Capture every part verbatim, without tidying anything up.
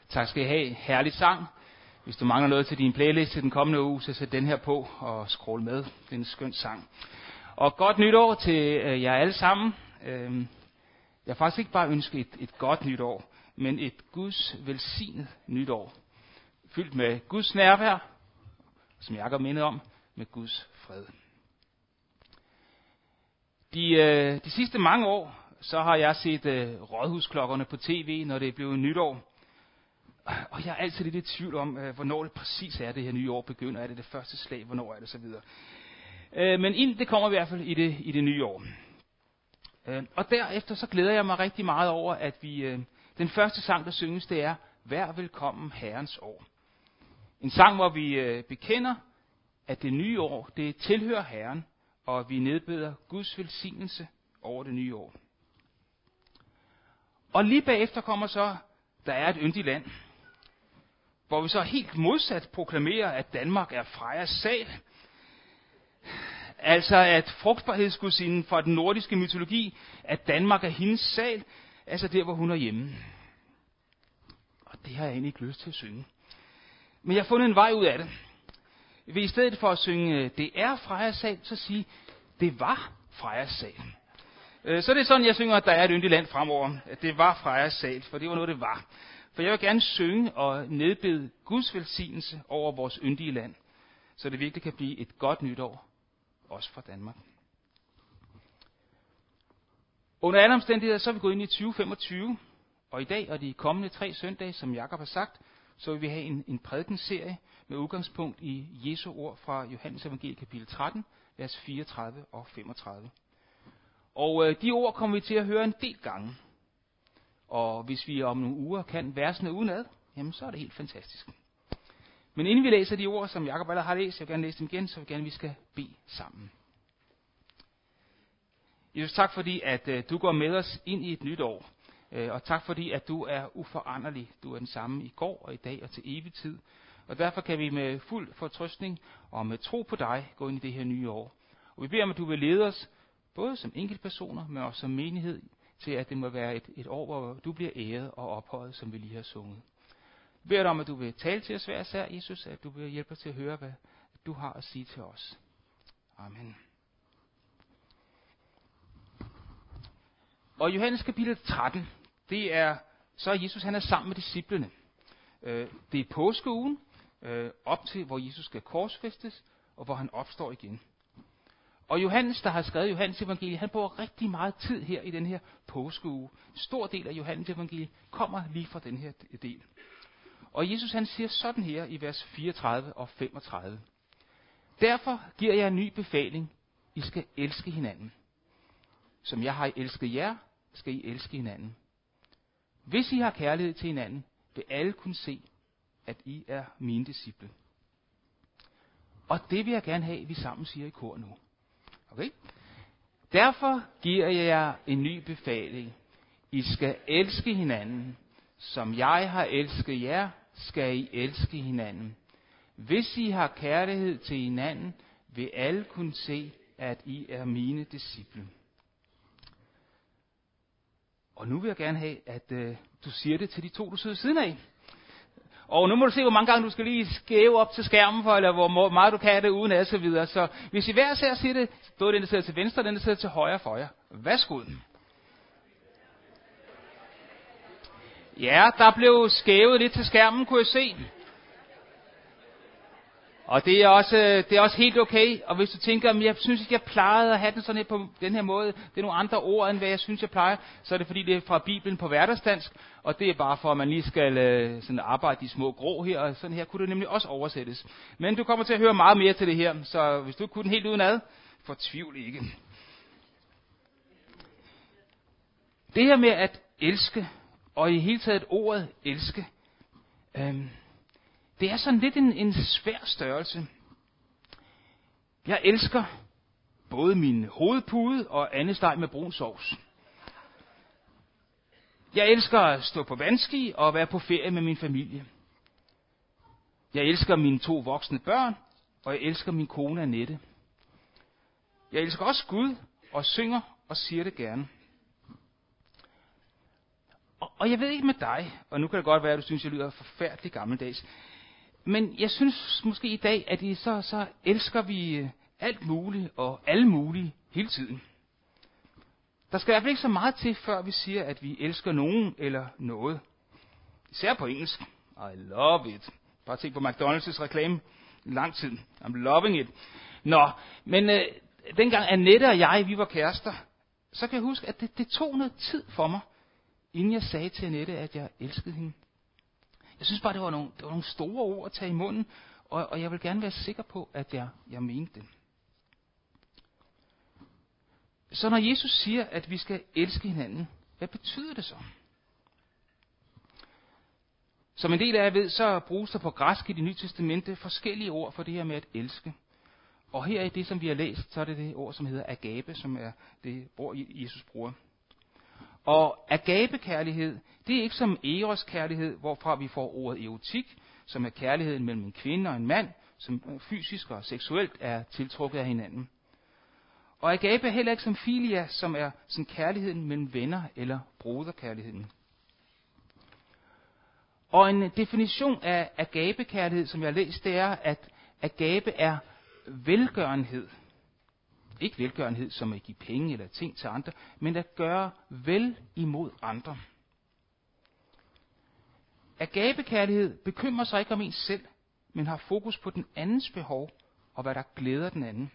Tak skal I have. Herlig sang. Hvis du mangler noget til din playlist til den kommende uge, så sæt den her på og scroll med. Det er en skøn sang. Og godt nytår til jer alle sammen. Jeg har faktisk ikke bare ønsket et, et godt nytår, men et Guds velsignet nytår. Fyldt med Guds nærvær, som jeg har mindet om, med Guds fred. De, de sidste mange år, så har jeg set uh, rådhusklokkerne på tv, når det er blevet nytår. Og jeg er altid lidt i tvivl om, uh, hvornår det præcis er, det her nye år begynder. Er det det første slag? Hvornår er det så videre? Uh, men ind, det kommer i hvert fald i det, i det nye år. Uh, og derefter så glæder jeg mig rigtig meget over, at vi uh, den første sang, der synges, det er Vær velkommen Herrens år. En sang, hvor vi uh, bekender, at det nye år, det tilhører Herren, og vi nedbeder Guds velsignelse over det nye år. Og lige bagefter kommer så, der er et yndigt land, hvor vi så helt modsat proklamerer, at Danmark er Frejas sal. Altså at frugtbarhedsgudinden fra den nordiske mytologi, at Danmark er hendes sal, altså der, hvor hun er hjemme. Og det har jeg egentlig ikke lyst til at synge. Men jeg har fundet en vej ud af det. Ved i stedet for at synge, det er Frejas sal, så sige, det var Frejas sal. Så det er sådan, jeg synger, at der er et yndigt land fremover. At det var Frejas sal, for det var noget, det var. For jeg vil gerne synge og nedbede Guds velsignelse over vores yndige land, så det virkelig kan blive et godt nytår, også for Danmark. Under alle omstændigheder, så er vi gået ind i tyve femogtyve, og i dag og de kommende tre søndage, som Jakob har sagt, så vil vi have en, en prædikenserie med udgangspunkt i Jesu ord fra Johannes evangeliet kapitel tretten, vers fireogtredive og femogtredive. Og øh, de ord kommer vi til at høre en del gange. Og hvis vi om nogle uger kan versene udenad, jamen så er det helt fantastisk. Men inden vi læser de ord, som Jakob allerede har læst, jeg vil gerne læse dem igen, så vil jeg gerne, at vi skal bede sammen. Jesus, tak fordi, at øh, du går med os ind i et nyt år. Øh, og tak fordi, at du er uforanderlig. Du er den samme i går og i dag og til evig tid. Og derfor kan vi med fuld fortrøstning og med tro på dig gå ind i det her nye år. Og vi beder om, at du vil lede os, både som enkeltpersoner, men også som menighed, til at det må være et, et år, hvor du bliver æret og ophøjet, som vi lige har sunget. Vi beder dig om, at du vil tale til os hver især, Jesus, at du vil hjælpe os til at høre, hvad du har at sige til os. Amen. Og Johannes kapitel tretten, det er, så er Jesus, han er sammen med disciplene. Det er påskeugen, op til, hvor Jesus skal korsfæstes, og hvor han opstår igen. Og Johannes, der har skrevet Johannes evangeliet, han bruger rigtig meget tid her i den her påskeuge. En stor del af Johannes evangeliet kommer lige fra den her del. Og Jesus, han siger sådan her i vers fireogtredive og femogtredive. Derfor giver jeg en ny befaling. I skal elske hinanden. Som jeg har elsket jer, skal I elske hinanden. Hvis I har kærlighed til hinanden, vil alle kunne se, at I er mine disciple. Og det vil jeg gerne have, at vi sammen siger i kor nu. Okay? Derfor giver jeg jer en ny befaling. I skal elske hinanden. Som jeg har elsket jer, skal I elske hinanden. Hvis I har kærlighed til hinanden, vil alle kunne se, at I er mine disciple. Og nu vil jeg gerne have, at øh, du siger det til de to, du sidder siden af. Og nu må du se, hvor mange gange du skal lige skæve op til skærmen for, eller hvor meget du kan det uden at så videre. Så hvis I hver ser siger det, både den, der sidder til venstre, og den, der sidder til højre for jer. Værsgo. Ja, der blev skævet lidt til skærmen, kunne jeg se. Og det er også, det er også helt okay. Og hvis du tænker, at jeg synes ikke, jeg plejede at have den sådan her på den her måde, det er nogle andre ord, end hvad jeg synes, jeg plejer, så er det fordi, det er fra Bibelen på hverdagsdansk, og det er bare for, at man lige skal øh, sådan arbejde de små grå her, og sådan her kunne det nemlig også oversættes. Men du kommer til at høre meget mere til det her, så hvis du kunne den helt udenad, fortvivl ikke. Det her med at elske, og i hele taget ordet elske, øhm, det er sådan lidt en, en svær størrelse. Jeg elsker både min hovedpude og andesteg med brun sovs. Jeg elsker at stå på vandski og være på ferie med min familie. Jeg elsker mine to voksne børn, og jeg elsker min kone Annette. Jeg elsker også Gud og synger og siger det gerne. Og, Og jeg ved ikke med dig, og nu kan det godt være, at du synes, jeg lyder forfærdeligt gammeldags, men jeg synes måske i dag, at I så, så elsker vi alt muligt og alle mulige hele tiden. Der skal i hvert fald ikke så meget til, før vi siger, at vi elsker nogen eller noget. Især på engelsk. I love it. Bare tænk på McDonald's reklame i lang tid. I'm loving it. Nå, men øh, dengang Annette og jeg, vi var kærester, så kan jeg huske, at det, det tog noget tid for mig, inden jeg sagde til Annette, at jeg elskede hende. Jeg synes bare, det var nogle, det var nogle store ord at tage i munden, og, og jeg vil gerne være sikker på, at jeg, jeg mente det. Så når Jesus siger, at vi skal elske hinanden, hvad betyder det så? Som en del af jer ved, så bruges der på græsk i Det Nye Testamente forskellige ord for det her med at elske. Og her i det, som vi har læst, så er det det ord, som hedder agape, som er det ord, Jesus bruger. Og agape-kærlighed, det er ikke som eros-kærlighed, hvorfra vi får ordet erotik, som er kærligheden mellem en kvinde og en mand, som fysisk og seksuelt er tiltrukket af hinanden. Og agape er heller ikke som filia, som er sådan kærligheden mellem venner eller broderkærligheden. Og en definition af agape-kærlighed, som jeg har læst, det er, at agape er velgørenhed. Ikke velgørenhed som at give penge eller ting til andre, men at gøre vel imod andre. Agape-kærlighed bekymrer sig ikke om ens selv, men har fokus på den andens behov og hvad der glæder den anden.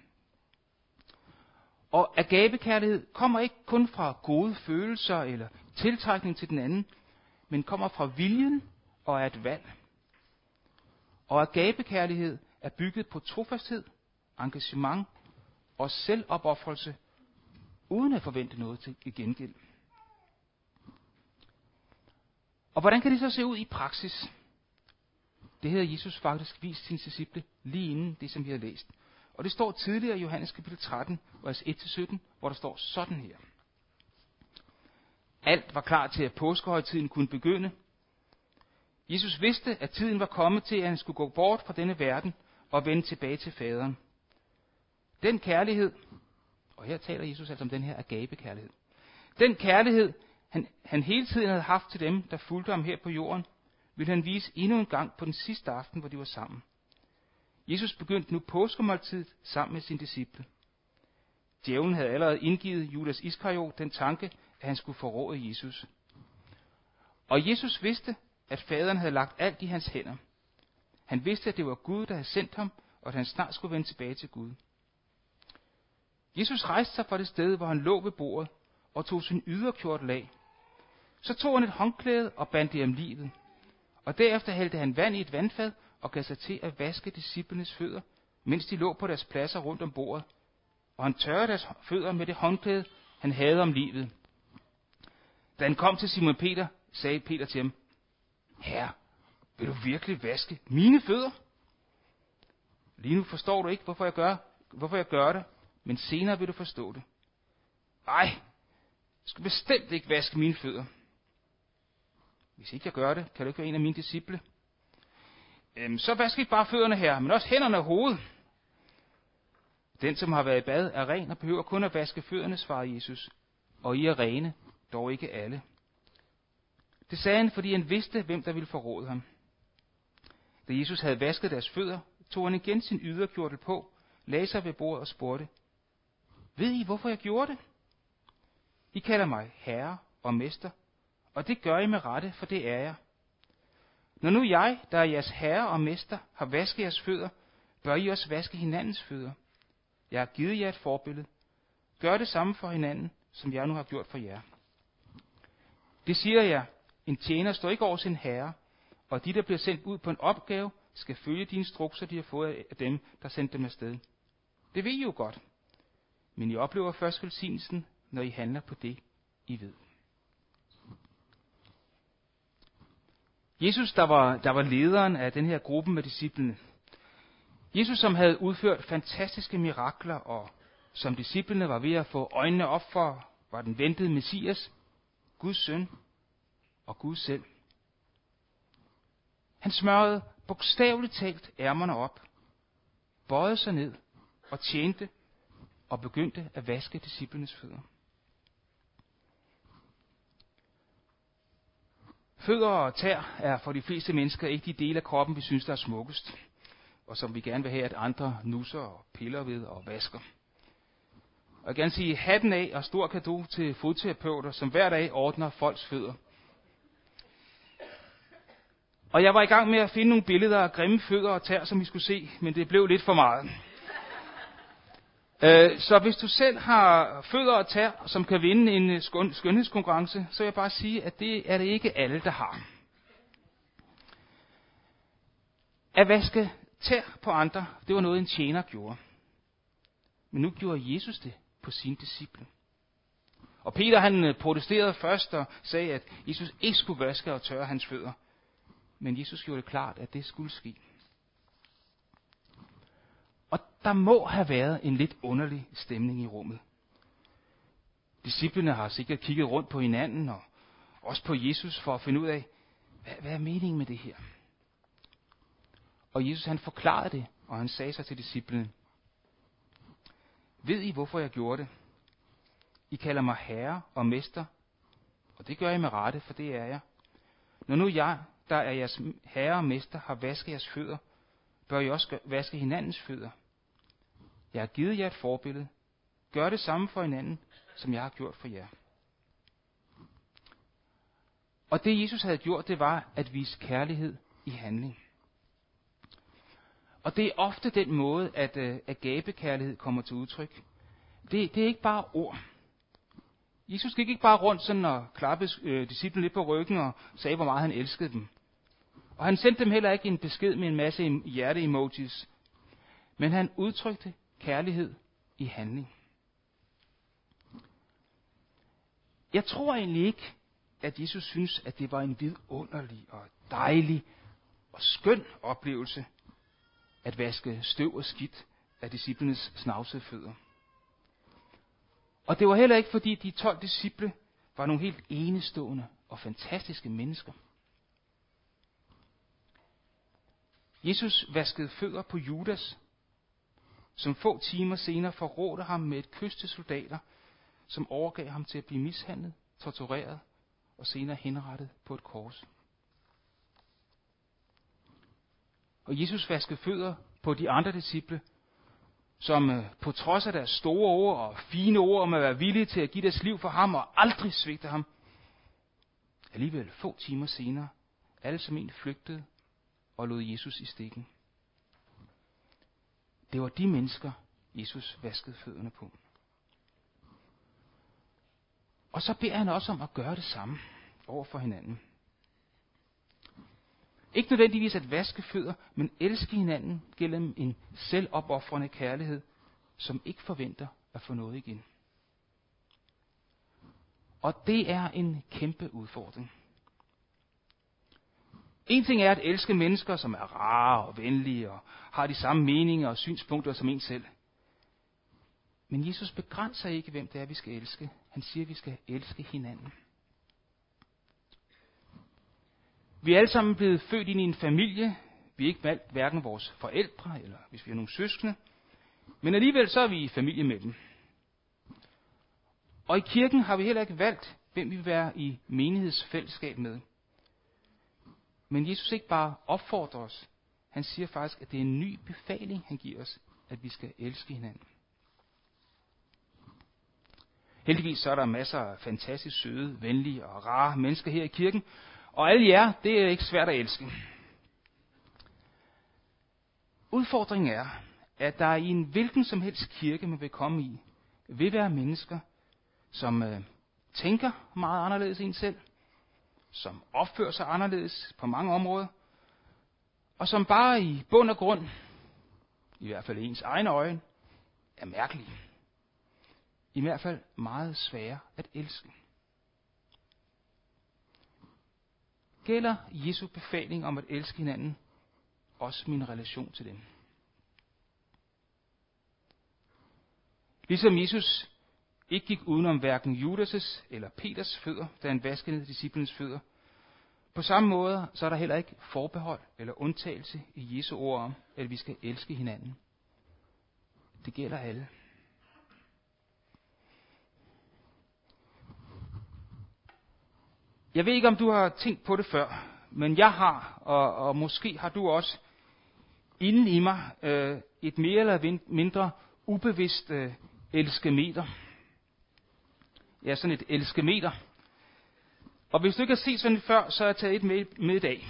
Og agape-kærlighed kommer ikke kun fra gode følelser eller tiltrækning til den anden, men kommer fra viljen og er et valg. Og agape-kærlighed er bygget på trofasthed, engagement og selvopoffrelse, uden at forvente noget til gengæld. Og hvordan kan det så se ud i praksis? Det havde Jesus faktisk vist sine disciple lige inden det, som vi har læst. Og det står tidligere i Johannes kapitel tretten, vers et til sytten, hvor der står sådan her. Alt var klar til, at påskehøjtiden kunne begynde. Jesus vidste, at tiden var kommet til, at han skulle gå bort fra denne verden og vende tilbage til faderen. Den kærlighed, og her taler Jesus altså om den her agape-kærlighed. Den kærlighed, han, han hele tiden havde haft til dem, der fulgte ham her på jorden, ville han vise endnu en gang på den sidste aften, hvor de var sammen. Jesus begyndte nu påskemåltidet sammen med sine disciple. Djævlen havde allerede indgivet Judas Iskariot den tanke, at han skulle forråde Jesus. Og Jesus vidste, at faderen havde lagt alt i hans hænder. Han vidste, at det var Gud, der havde sendt ham, og at han snart skulle vende tilbage til Gud. Jesus rejste sig fra det sted, hvor han lå ved bordet, og tog sin yderkjortel af. Så tog han et håndklæde og bandt det om livet. Og derefter hældte han vand i et vandfad og gav sig til at vaske disciplenes fødder, mens de lå på deres pladser rundt om bordet. Og han tørrede deres fødder med det håndklæde, han havde om livet. Da han kom til Simon Peter, sagde Peter til ham, Herre, vil du virkelig vaske mine fødder? Lige nu forstår du ikke, hvorfor jeg gør, hvorfor jeg gør det, men senere vil du forstå det. Ej, jeg skal bestemt ikke vaske mine fødder. Hvis ikke jeg gør det, kan du ikke være en af mine disciple. Øhm, så vask ikke bare fødderne her, men også hænderne og hovedet. Den, som har været i bad, er ren og behøver kun at vaske fødderne, svarede Jesus. Og I er rene, dog ikke alle. Det sagde han, fordi han vidste, hvem der ville forråde ham. Da Jesus havde vasket deres fødder, tog han igen sin yderkjortel på, lagde sig ved bordet og spurgte, ved I, hvorfor jeg gjorde det? I kalder mig herre og mester, og det gør I med rette, for det er jeg. Når nu jeg, der er jeres herre og mester, har vasket jeres fødder, bør I også vaske hinandens fødder. Jeg har givet jer et forbillede. Gør det samme for hinanden, som jeg nu har gjort for jer. Det siger jeg, en tjener står ikke over sin herre, og de, der bliver sendt ud på en opgave, skal følge de instrukser, de har fået af dem, der sendte dem afsted. Det ved I jo godt. Men I oplever først velsignelsen, når I handler på det, I ved. Jesus, der var, der var lederen af den her gruppe med disciplene. Jesus, som havde udført fantastiske mirakler, og som disciplene var ved at få øjnene op for, var den ventede Messias, Guds søn og Gud selv. Han smørrede bogstaveligt talt ærmerne op, bøjede sig ned og tjente og begyndte at vaske disciplenes fødder. Fødder og tær er for de fleste mennesker ikke de dele af kroppen, vi synes, der er smukkest, og som vi gerne vil have, at andre nusser og piller ved og vasker. Og jeg kan gerne sige hatten af og stor cadeau til fodterapeuter, som hver dag ordner folks fødder. Og jeg var i gang med at finde nogle billeder af grimme fødder og tær, som vi skulle se, men det blev lidt for meget. Så hvis du selv har fødder og tær, som kan vinde en skønhedskonkurrence, så vil jeg bare sige, at det er det ikke alle, der har. At vaske tær på andre, det var noget, en tjener gjorde. Men nu gjorde Jesus det på sine disciple. Og Peter han protesterede først og sagde, at Jesus ikke skulle vaske og tørre hans fødder. Men Jesus gjorde det klart, at det skulle ske. Og der må have været en lidt underlig stemning i rummet. Disciplene har sikkert kigget rundt på hinanden og også på Jesus for at finde ud af, hvad, hvad er meningen med det her? Og Jesus han forklarede det, og han sagde sig til disciplene: Ved I, hvorfor jeg gjorde det? I kalder mig herre og mester, og det gør I med rette, for det er jeg. Når nu jeg, der er jeres herre og mester, har vasket jeres fødder, bør I også vaske hinandens fødder. Jeg har givet jer et forbillede. Gør det samme for hinanden, som jeg har gjort for jer. Og det Jesus havde gjort, det var at vise kærlighed i handling. Og det er ofte den måde, at uh, agabekærlighed kommer til udtryk. Det, det er ikke bare ord. Jesus gik ikke bare rundt sådan og klappede øh, disciplene lidt på ryggen og sagde, hvor meget han elskede dem. Og han sendte dem heller ikke en besked med en masse hjerte-emojis. Men han udtrykte kærlighed i handling. Jeg tror egentlig ikke, at Jesus synes, at det var en vidunderlig og dejlig og skøn oplevelse at vaske støv og skidt af disciplenes snavsede fødder. Og det var heller ikke, fordi de tolv disciple var nogle helt enestående og fantastiske mennesker. Jesus vaskede fødder på Judas, som få timer senere forrådte ham med et kys til soldater, som overgav ham til at blive mishandlet, tortureret og senere henrettet på et kors. Og Jesus vaskede fødder på de andre disciple, som på trods af deres store ord og fine ord om at være villige til at give deres liv for ham og aldrig svigte ham, alligevel få timer senere, alle som en flygtede og lod Jesus i stikken. Det var de mennesker, Jesus vaskede fødderne på. Og så beder han også om at gøre det samme over for hinanden. Ikke nødvendigvis at vaske fødder, men elske hinanden gennem en selvopofrende kærlighed, som ikke forventer at få noget igen. Og det er en kæmpe udfordring. En ting er at elske mennesker, som er rare og venlige og har de samme meninger og synspunkter som en selv. Men Jesus begrænser ikke, hvem det er, vi skal elske. Han siger, at vi skal elske hinanden. Vi er alle sammen blevet født ind i en familie. Vi er ikke valgt hverken vores forældre, eller hvis vi har nogle søskende. Men alligevel så er vi i familie med dem. Og i kirken har vi heller ikke valgt, hvem vi vil være i menighedsfællesskab med. Men Jesus ikke bare opfordrer os. Han siger faktisk, at det er en ny befaling, han giver os, at vi skal elske hinanden. Heldigvis så er der masser af fantastisk søde, venlige og rare mennesker her i kirken. Og alle jer, det er ikke svært at elske. Udfordringen er, at der i en hvilken som helst kirke, man vil komme i, vil være mennesker, som øh, tænker meget anderledes end selv, som opfører sig anderledes på mange områder, og som bare i bund og grund, i hvert fald i ens egne øjne, er mærkelige. I hvert fald meget svære at elske. Gælder Jesu befaling om at elske hinanden også min relation til dem? Ligesom Jesus ikke gik udenom hverken Judas' eller Peters fødder, da han vaskede disciplenes fødder, på samme måde så er der heller ikke forbehold eller undtagelse i Jesu ord om, at vi skal elske hinanden. Det gælder alle. Jeg ved ikke, om du har tænkt på det før, men jeg har, og, og måske har du også, inden i mig, øh, et mere eller mindre ubevidst øh, elskemeter. Ja, sådan et elskemeter. Og hvis du ikke har set sådan et før, så har jeg taget et med, med i dag.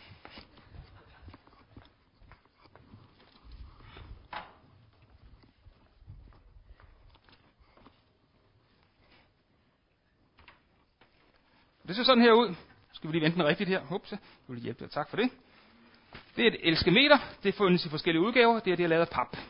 Det ser sådan her ud. Skal vi lige vente den rigtigt her? Ups, jeg vil lige hjælpe dig. Tak for det. Det er et elskemeter. Det fundes i forskellige udgaver. Det er det, jeg lavet af pap.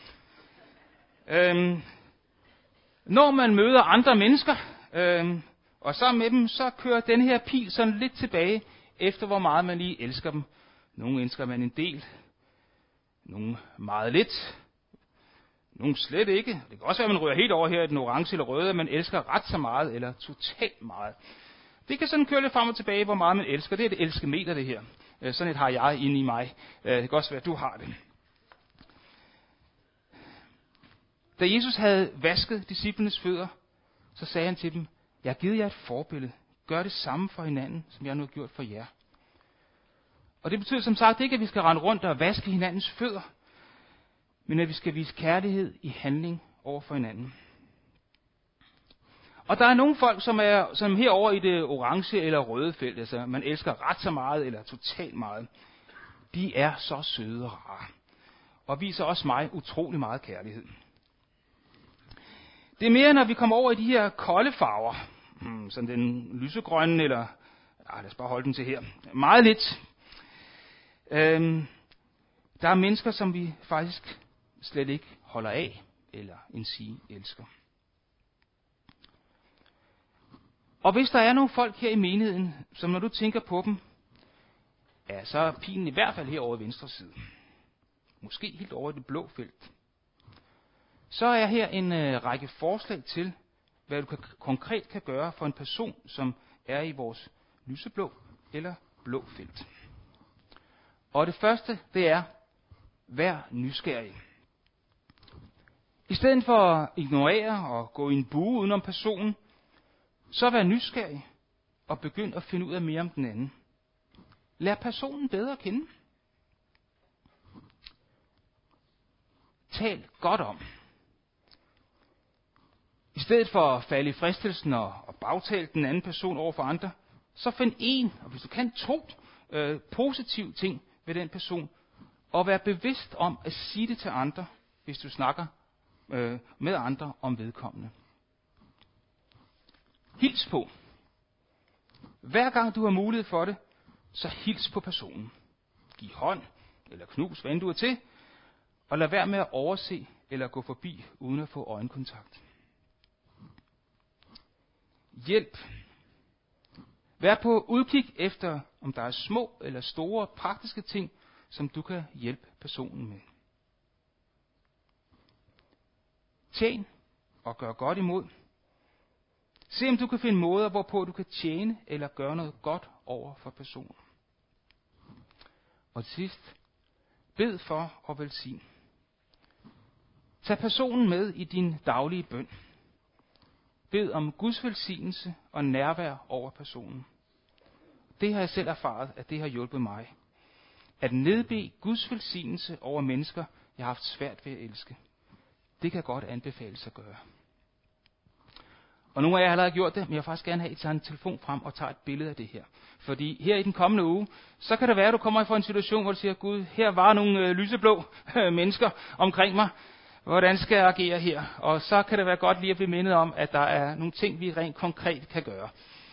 Øhm, når man møder andre mennesker, øhm, og sammen med dem, så kører den her pil sådan lidt tilbage, efter hvor meget man lige elsker dem. Nogle elsker man en del. Nogle meget lidt. Nogle slet ikke. Det kan også være, at man ryger helt over her i den orange eller røde, at man elsker ret så meget, eller totalt meget. Det kan sådan køre lidt frem og tilbage, hvor meget man elsker. Det er et elskemeter, det her. Sådan et har jeg inde i mig. Det kan også være, at du har det. Da Jesus havde vasket disciplenes fødder, så sagde han til dem, jeg har givet jer et forbillede. Gør det samme for hinanden, som jeg nu har gjort for jer. Og det betyder som sagt ikke, at vi skal rende rundt og vaske hinandens fødder, men at vi skal vise kærlighed i handling over for hinanden. Og der er nogle folk, som er som herovre i det orange eller røde felt, altså man elsker ret så meget eller totalt meget. De er så søde og rare, og viser også mig utrolig meget kærlighed. Det er mere, når vi kommer over i de her kolde farver, hmm, som den lysegrønne, eller ah, lad os bare holde den til her, meget lidt. Øhm, der er mennesker, som vi faktisk slet ikke holder af, eller en sige elsker. Og hvis der er nogle folk her i menigheden, som når du tænker på dem, ja, så er pilen i hvert fald herovre i venstre side. Måske helt over i det blå felt. Så er her en øh, række forslag til, hvad du kan, konkret kan gøre for en person, som er i vores lyseblå eller blå felt. Og det første, det er, vær nysgerrig. I stedet for at ignorere og gå i en bue udenom personen, så vær nysgerrig og begynd at finde ud af mere om den anden. Lær personen bedre at kende. Tal godt om. I stedet for at falde i fristelsen og, og bagtale den anden person over for andre, så find en, og hvis du kan to, øh, positive ting ved den person, og vær bevidst om at sige det til andre, hvis du snakker øh, med andre om vedkommende. Hils på. Hver gang du har mulighed for det, så hils på personen. Giv hånd, eller knus, hvad end du er til, og lad være med at overse eller gå forbi, uden at få øjenkontakt. Hjælp. Vær på udkig efter, om der er små eller store praktiske ting, som du kan hjælpe personen med. Tjen og gør godt imod. Se om du kan finde måder, hvorpå du kan tjene eller gøre noget godt over for personen. Og til sidst, bed for og velsign. Tag personen med i din daglige bøn. Bed om Guds velsignelse og nærvær over personen. Det har jeg selv erfaret, at det har hjulpet mig. At nedbede Guds velsignelse over mennesker, jeg har haft svært ved at elske. Det kan godt anbefales at gøre. Og nogle af jer har allerede gjort det, men jeg vil faktisk gerne have, at I tager en telefon frem og tager et billede af det her. Fordi her i den kommende uge, så kan det være, at du kommer fra en situation, hvor du siger, Gud, her var nogle øh, lyseblå øh, mennesker omkring mig. Hvordan skal jeg agere her? Og så kan det være godt lige at blive mindet om, at der er nogle ting, vi rent konkret kan gøre.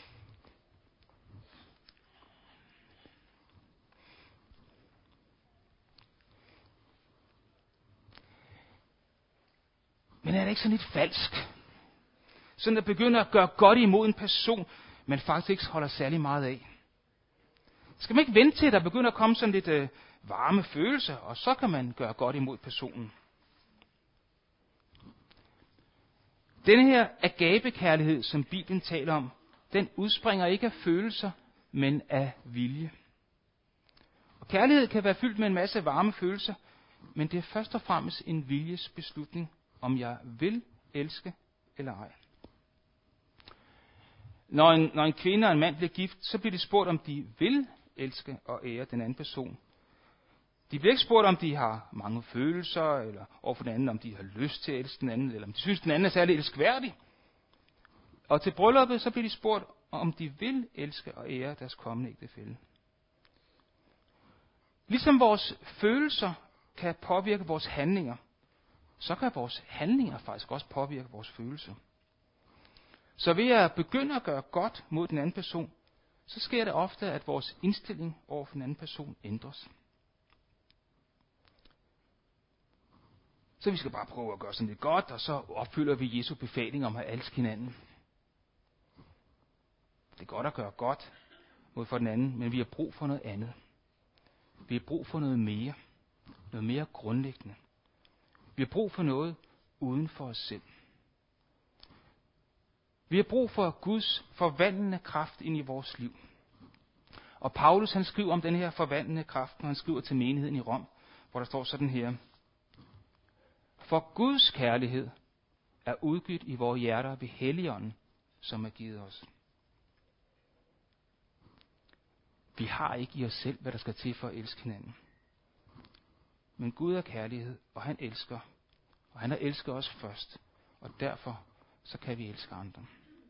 Men er det ikke sådan lidt falsk? Sådan at begynder at gøre godt imod en person, man faktisk ikke holder særlig meget af. Skal man ikke vente til, at der begynder at komme sådan lidt øh, varme følelser, og så kan man gøre godt imod personen. Denne her agabekærlighed, som Bibelen taler om, den udspringer ikke af følelser, men af vilje. Og kærlighed kan være fyldt med en masse varme følelser, men det er først og fremmest en viljesbeslutning, om jeg vil elske eller ej. Når en, når en kvinde og en mand bliver gift, så bliver de spurgt, om de vil elske og ære den anden person. De bliver ikke spurgt, om de har mange følelser, eller overfor den anden, om de har lyst til at elske den anden, eller om de synes, den anden er særlig elskværdig. Og til brylluppet, så bliver de spurgt, om de vil elske og ære deres kommende ægtefælle. Ligesom vores følelser kan påvirke vores handlinger, så kan vores handlinger faktisk også påvirke vores følelser. Så ved at begynde at gøre godt mod den anden person, så sker det ofte, at vores indstilling over for den anden person ændres. Så vi skal bare prøve at gøre sådan lidt godt, og så opfylder vi Jesu befaling om at elske hinanden. Det er godt at gøre godt mod for den anden, men vi har brug for noget andet. Vi har brug for noget mere. Noget mere grundlæggende. Vi har brug for noget uden for os selv. Vi har brug for Guds forvandlende kraft ind i vores liv. Og Paulus han skriver om den her forvandlende kraft, når han skriver til menigheden i Rom, hvor der står sådan her. For Guds kærlighed er udgivet i vores hjerter ved Helligånden, som er givet os. Vi har ikke i os selv, hvad der skal til for at elske hinanden. Men Gud er kærlighed, og han elsker. Og han har elsket os først. Og derfor så kan vi elske andre.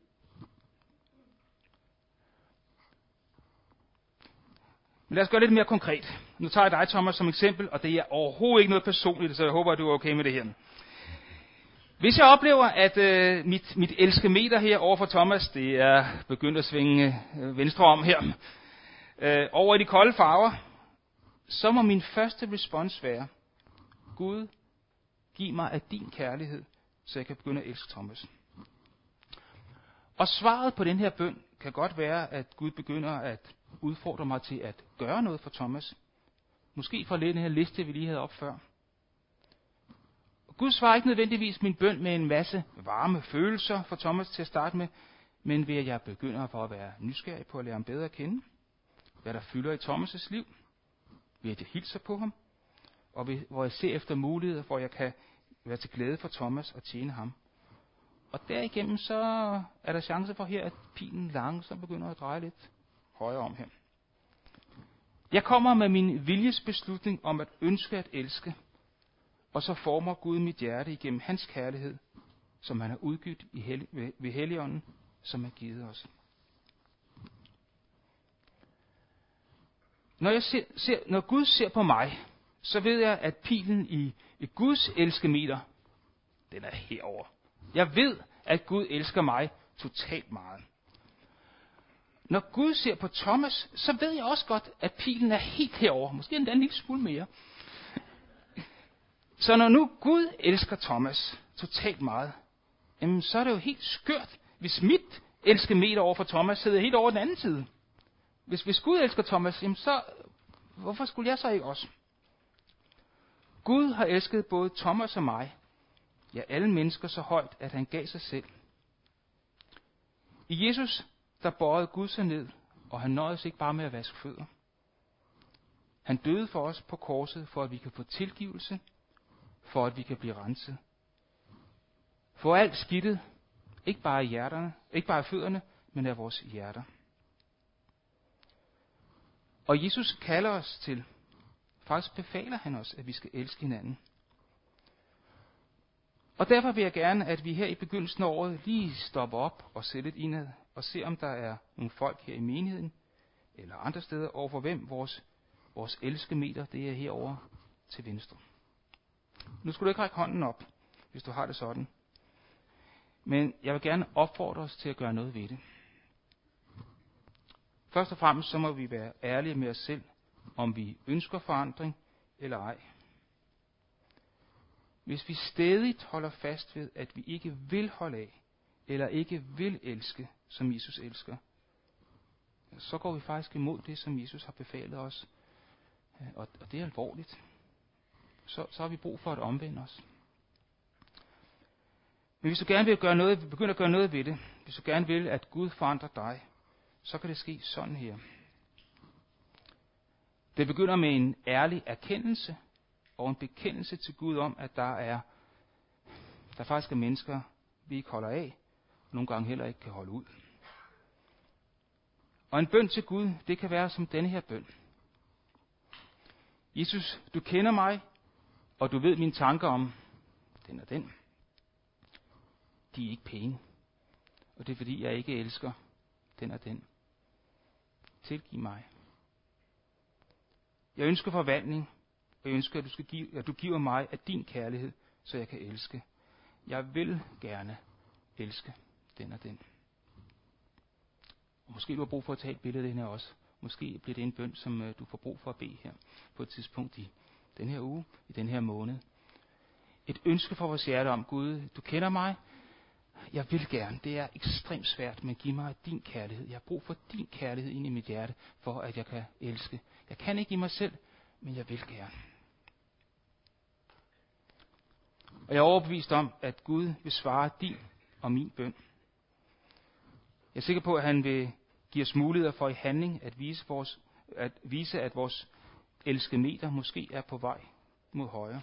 Men lad os gøre lidt mere konkret. Nu tager jeg dig, Thomas, som eksempel, og det er overhovedet ikke noget personligt, så jeg håber, at du er okay med det her. Hvis jeg oplever, at øh, mit, mit elskemeter her over for Thomas, det er begyndt at svinge øh, venstre om her, øh, over i de kolde farver, så må min første respons være, Gud, giv mig af din kærlighed, så jeg kan begynde at elske Thomas. Og svaret på den her bøn kan godt være, at Gud begynder at udfordre mig til at gøre noget for Thomas. Måske for lidt den her liste, vi lige havde op før. Gud svarer ikke nødvendigvis min bøn med en masse varme følelser for Thomas til at starte med, men ved at jeg begynder for at være nysgerrig på at lære ham bedre at kende, hvad der fylder i Thomas' liv, ved at jeg hilser på ham, og ved, hvor jeg ser efter muligheder, hvor jeg kan være til glæde for Thomas og tjene ham. Og derigennem så er der chance for her, at pilen langsomt begynder at dreje lidt højere om her. Jeg kommer med min viljes beslutning om at ønske at elske, og så former Gud mit hjerte igennem hans kærlighed, som han har udgivet i hel- ved, ved Helligånden, som er givet os. Når, jeg ser, ser, når Gud ser på mig, så ved jeg, at pilen i, i Guds elskemeter, den er herover. Jeg ved, at Gud elsker mig totalt meget. Når Gud ser på Thomas, så ved jeg også godt, at pilen er helt herover. Måske endda en lille smule mere. Så når nu Gud elsker Thomas totalt meget, jamen så er det jo helt skørt, hvis mit elskemeter over for Thomas sidder helt over den anden side. Hvis, hvis Gud elsker Thomas, jamen så hvorfor skulle jeg så ikke også? Gud har elsket både Thomas og mig, ja alle mennesker så højt, at han gav sig selv. I Jesus, der bøjede Gud sig ned, og han nøjedes ikke bare med at vaske fødder. Han døde for os på korset, for at vi kan få tilgivelse, for at vi kan blive renset. For alt skidtet, ikke bare i hjerterne, ikke bare i fødderne, men af vores hjerter. Og Jesus kalder os til, faktisk befaler han os, at vi skal elske hinanden. Og derfor vil jeg gerne, at vi her i begyndelsen af året lige stopper op og ser lidt indad, og se om der er nogle folk her i menigheden, eller andre steder, over for hvem vores, vores elskemeter, det er herovre til venstre. Nu skal du ikke række hånden op, hvis du har det sådan. Men jeg vil gerne opfordre os til at gøre noget ved det. Først og fremmest så må vi være ærlige med os selv, om vi ønsker forandring eller ej. Hvis vi stædigt holder fast ved, at vi ikke vil holde af, eller ikke vil elske, som Jesus elsker, så går vi faktisk imod det, som Jesus har befalet os. Og, og det er alvorligt. Så, så har vi brug for at omvende os. Men hvis du gerne vil gøre noget, begynde at gøre noget ved det, hvis du gerne vil, at Gud forandrer dig, så kan det ske sådan her. Det begynder med en ærlig erkendelse og en bekendelse til Gud om, at der er, der faktisk er mennesker, vi ikke holder af, og nogle gange heller ikke kan holde ud. Og en bøn til Gud, det kan være som denne her bøn. Jesus, du kender mig, og du ved mine tanker om den og den. De er ikke pæne, og det er fordi, jeg ikke elsker den og den. Tilgiv mig. Jeg ønsker forvandling, og jeg ønsker, at du, skal give, at du giver mig af din kærlighed, så jeg kan elske. Jeg vil gerne elske den og den. Og måske du har brug for at tage et billede af den her også. Måske bliver det en bøn, som du får brug for at bede her på et tidspunkt i den her uge, i den her måned. Et ønske for vores hjerte om, Gud, du kender mig. Jeg vil gerne. Det er ekstremt svært, men giv mig din kærlighed. Jeg har brug for din kærlighed ind i mit hjerte, for at jeg kan elske. Jeg kan ikke i mig selv, men jeg vil gerne. Og jeg er overbevist om, at Gud vil svare din og min bøn. Jeg er sikker på, at han vil give os muligheder for i handling at vise, vores, at, vise at vores elskemeter måske er på vej mod højre.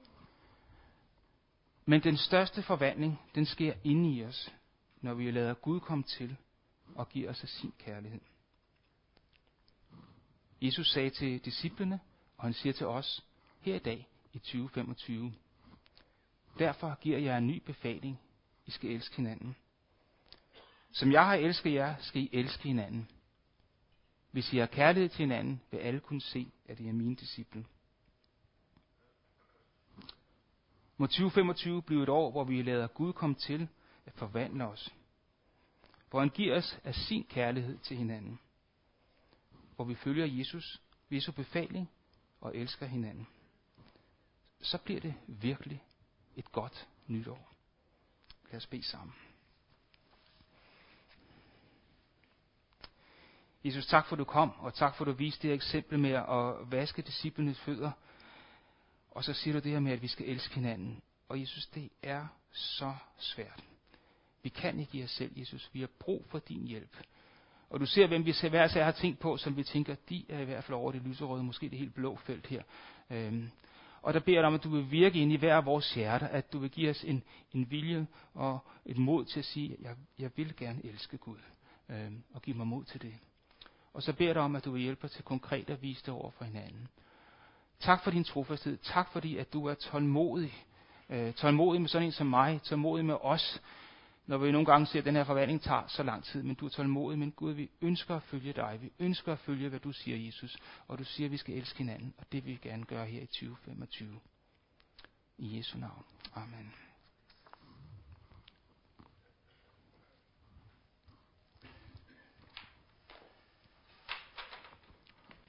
Men den største forvandling, den sker inde i os, når vi lader Gud komme til og giver os af sin kærlighed. Jesus sagde til disciplene, og han siger til os her i dag i tyve femogtyve. Derfor giver jeg en ny befaling. I skal elske hinanden. Som jeg har elsket jer, skal I elske hinanden. Hvis I har kærlighed til hinanden, vil alle kunne se, at I er mine disciple. Må tyve femogtyve blive et år, hvor vi lader Gud komme til at forvandle os. Hvor han giver os af sin kærlighed til hinanden. Hvor vi følger Jesus, Jesu befaling og elsker hinanden. Så bliver det virkelig et godt nytår. Lad os bede sammen. Jesus, tak for, du kom, og tak for, du viste det her eksempel med at vaske disciplenes fødder. Og så siger du det her med, at vi skal elske hinanden. Og Jesus, det er så svært. Vi kan ikke give os selv, Jesus. Vi har brug for din hjælp. Og du ser, hvem vi hver især har tænkt på, som vi tænker, de er i hvert fald over det lyserøde, måske det helt blå felt her. Øhm, og der beder jeg dig om, at du vil virke ind i hver af vores hjerter, at du vil give os en, en vilje og et mod til at sige, jeg, jeg vil gerne elske Gud, øhm, og give mig mod til det. Og så beder jeg dig om, at du vil hjælpe os til konkret at vise det over for hinanden. Tak for din trofasthed. Tak fordi, at du er tålmodig. Øh, tålmodig med sådan en som mig. Tålmodig med os. Når vi nogle gange ser, at den her forvandling tager så lang tid. Men du er tålmodig. Men Gud, vi ønsker at følge dig. Vi ønsker at følge, hvad du siger, Jesus. Og du siger, at vi skal elske hinanden. Og det vil vi gerne gøre her i tyve femogtyve. I Jesu navn. Amen.